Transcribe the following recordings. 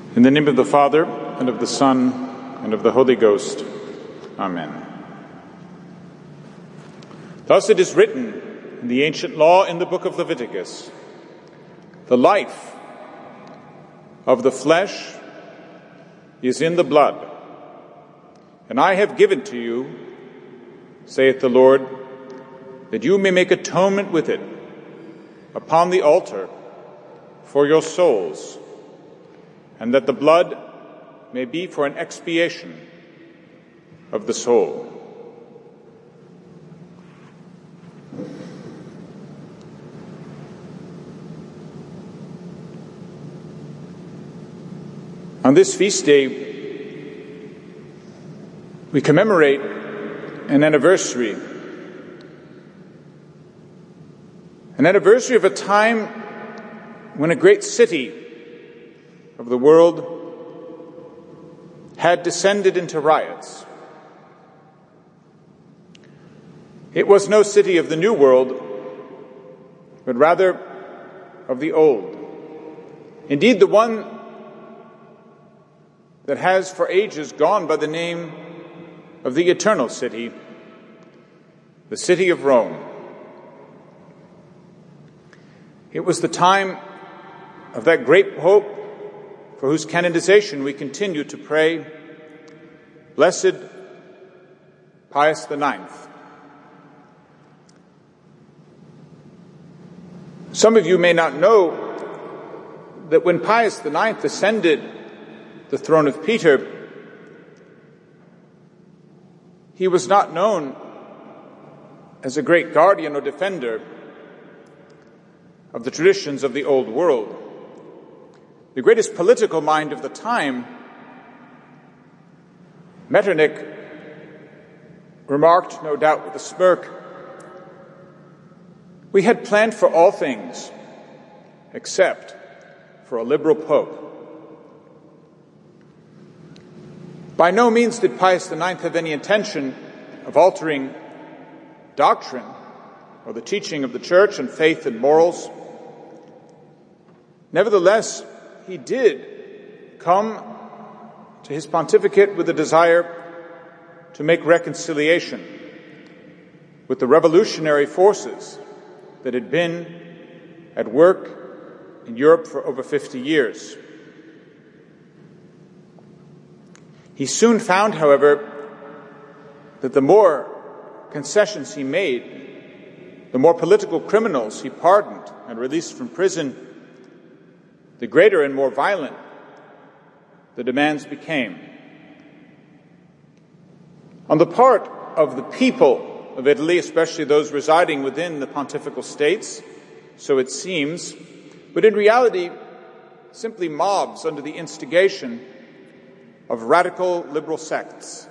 In the name of the Father, and of the Son, and of the Holy Ghost. Amen. Thus it is written in the ancient law in the book of Leviticus, "The life of the flesh is in the blood, and I have given to you, saith the Lord, that you may make atonement with it upon the altar for your souls, and that the blood may be for an expiation of the soul." On this feast day, we commemorate an anniversary of a time when a great city of the world had descended into riots. It was no city of the New World, but rather of the Old. Indeed, the one that has for ages gone by the name of the Eternal City, the city of Rome. It was the time of that great Pope for whose canonization we continue to pray, Blessed Pius IX. Some of you may not know that when Pius IX ascended the throne of Peter, he was not known as a great guardian or defender of the traditions of the old world. The greatest political mind of the time, Metternich, remarked, no doubt with a smirk, "We had planned for all things except for a liberal pope." By no means did Pius IX have any intention of altering doctrine or the teaching of the Church and faith and morals. Nevertheless, he did come to his pontificate with a desire to make reconciliation with the revolutionary forces that had been at work in Europe for over 50 years. He soon found, however, that the more concessions he made, the more political criminals he pardoned and released from prison, the greater and more violent the demands became. On the part of the people of Italy, especially those residing within the pontifical states, so it seems, but in reality, simply mobs under the instigation of radical liberal sects.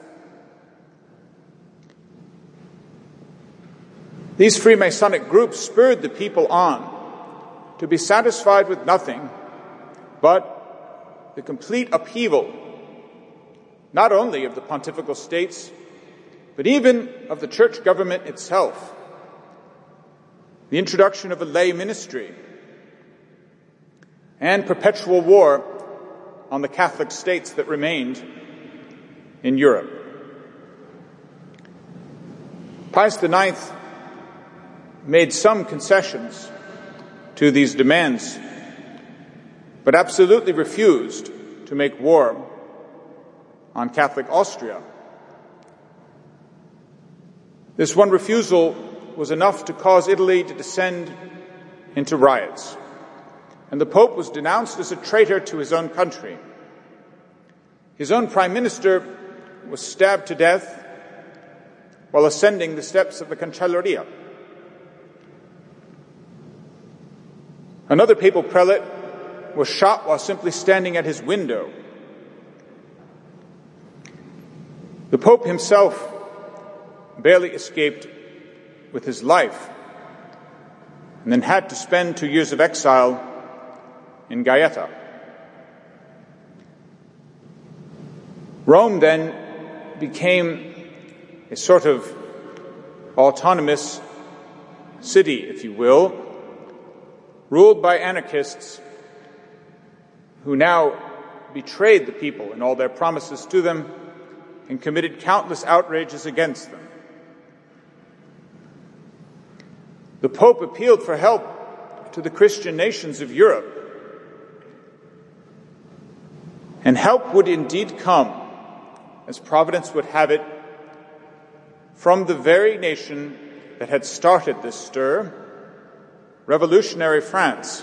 These Freemasonic groups spurred the people on to be satisfied with nothing but the complete upheaval, not only of the pontifical states, but even of the church government itself, the introduction of a lay ministry, and perpetual war on the Catholic states that remained in Europe. Pius IX made some concessions to these demands, but absolutely refused to make war on Catholic Austria. This one refusal was enough to cause Italy to descend into riots, and the Pope was denounced as a traitor to his own country. His own Prime Minister was stabbed to death while ascending the steps of the Cancelleria. Another papal prelate was shot while simply standing at his window. The Pope himself barely escaped with his life, and then had to spend 2 years of exile in Gaeta. Rome then became a sort of autonomous city, if you will, ruled by anarchists who now betrayed the people in all their promises to them and committed countless outrages against them. The Pope appealed for help to the Christian nations of Europe, and help would indeed come, as Providence would have it, from the very nation that had started this stir, revolutionary France.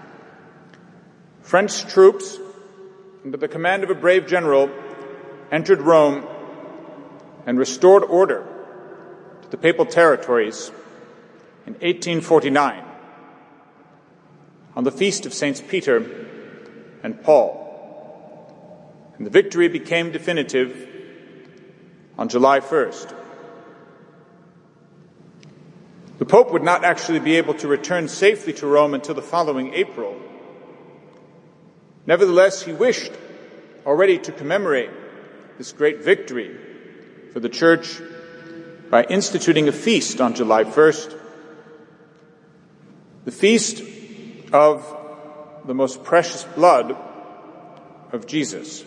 French troops, under the command of a brave general, entered Rome and restored order to the papal territories in 1849 on the feast of Saints Peter and Paul. And the victory became definitive on July 1st. The Pope would not actually be able to return safely to Rome until the following April. Nevertheless, he wished already to commemorate this great victory for the Church by instituting a feast on July 1st, the feast of the most precious blood of Jesus.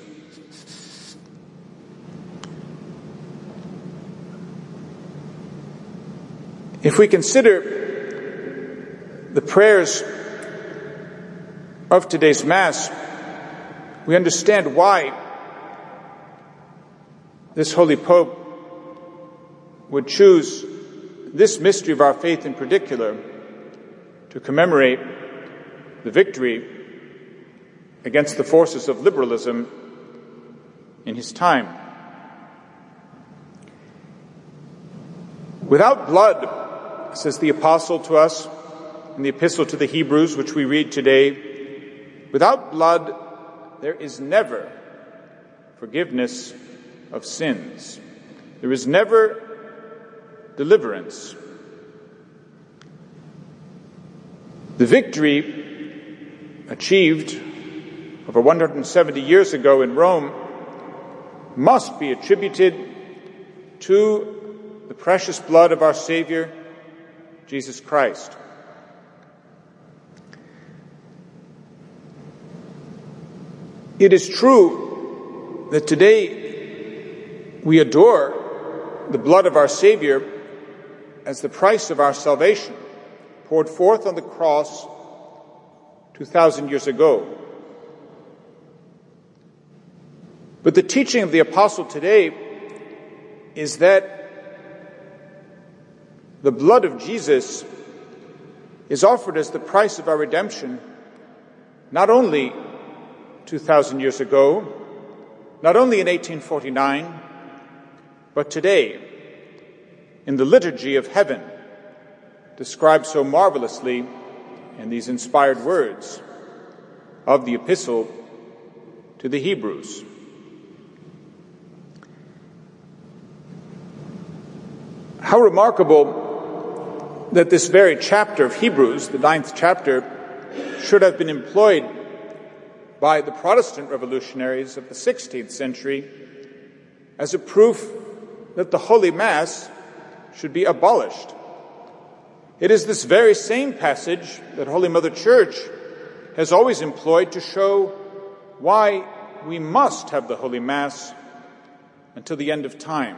If we consider the prayers of today's Mass, we understand why this Holy Pope would choose this mystery of our faith in particular to commemorate the victory against the forces of liberalism in his time. Without blood, says the Apostle to us in the Epistle to the Hebrews, which we read today, without blood there is never forgiveness of sins. There is never deliverance. The victory achieved over 170 years ago in Rome must be attributed to the precious blood of our Savior, Jesus Christ. It is true that today we adore the blood of our Savior as the price of our salvation, poured forth on the cross 2,000 years ago. But the teaching of the Apostle today is that the blood of Jesus is offered as the price of our redemption, not only 2,000 years ago, not only in 1849, but today in the liturgy of heaven, described so marvelously in these inspired words of the Epistle to the Hebrews. How remarkable that this very chapter of Hebrews, the 9th chapter, should have been employed by the Protestant revolutionaries of the 16th century as a proof that the Holy Mass should be abolished. It is this very same passage that Holy Mother Church has always employed to show why we must have the Holy Mass until the end of time.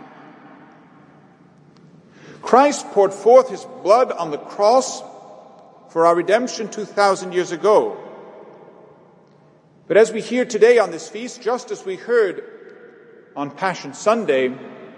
Christ poured forth his blood on the cross for our redemption 2,000 years ago. But as we hear today on this feast, just as we heard on Passion Sunday,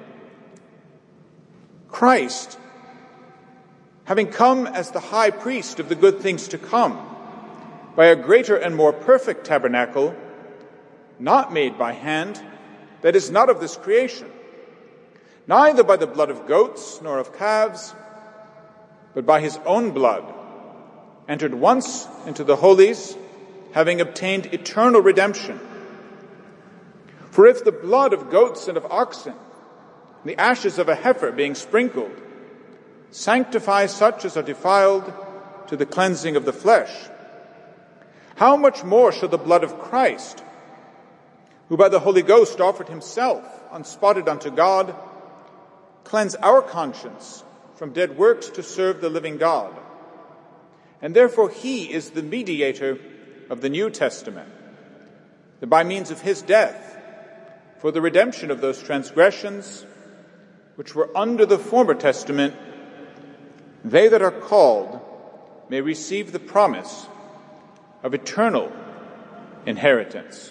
Christ, having come as the high priest of the good things to come, by a greater and more perfect tabernacle, not made by hand, that is not of this creation, neither by the blood of goats nor of calves, but by his own blood, entered once into the holies, having obtained eternal redemption. For if the blood of goats and of oxen, and the ashes of a heifer being sprinkled, sanctify such as are defiled to the cleansing of the flesh, how much more shall the blood of Christ, who by the Holy Ghost offered himself unspotted unto God, cleanse our conscience from dead works to serve the living God? And therefore he is the mediator of the New Testament, that by means of his death, for the redemption of those transgressions which were under the former testament, they that are called may receive the promise of eternal inheritance.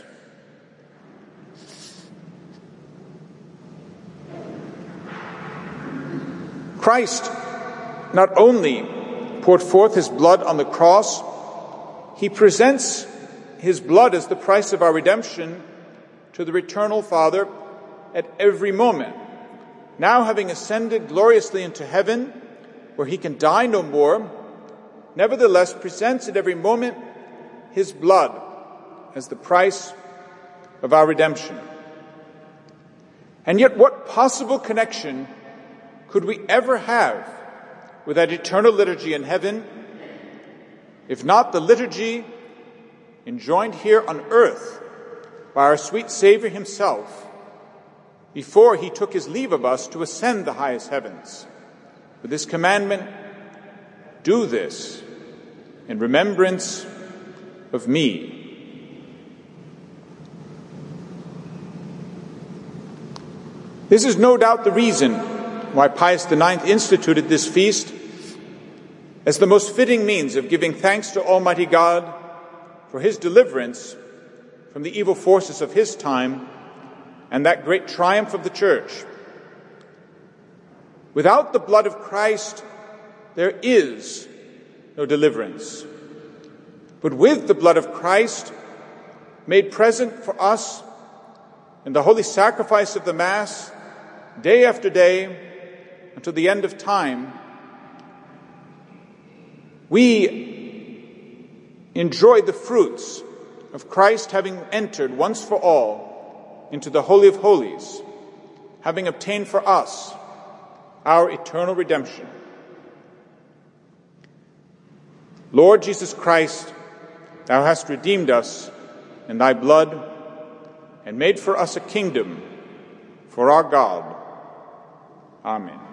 Christ not only poured forth his blood on the cross, he presents his blood as the price of our redemption to the eternal Father at every moment. Now, having ascended gloriously into heaven, where he can die no more, nevertheless presents at every moment his blood as the price of our redemption. And yet, what possible connection could we ever have with that eternal liturgy in heaven, if not the liturgy enjoined here on earth by our sweet Savior himself before he took his leave of us to ascend the highest heavens, with this commandment, do this in remembrance of me. This is no doubt the reason why Pius IX instituted this feast as the most fitting means of giving thanks to Almighty God for his deliverance from the evil forces of his time and that great triumph of the Church. Without the blood of Christ, there is no deliverance. But with the blood of Christ, made present for us in the holy sacrifice of the Mass, day after day, until the end of time, we enjoy the fruits of Christ having entered once for all into the Holy of Holies, having obtained for us our eternal redemption. Lord Jesus Christ, thou hast redeemed us in thy blood and made for us a kingdom for our God. Amen.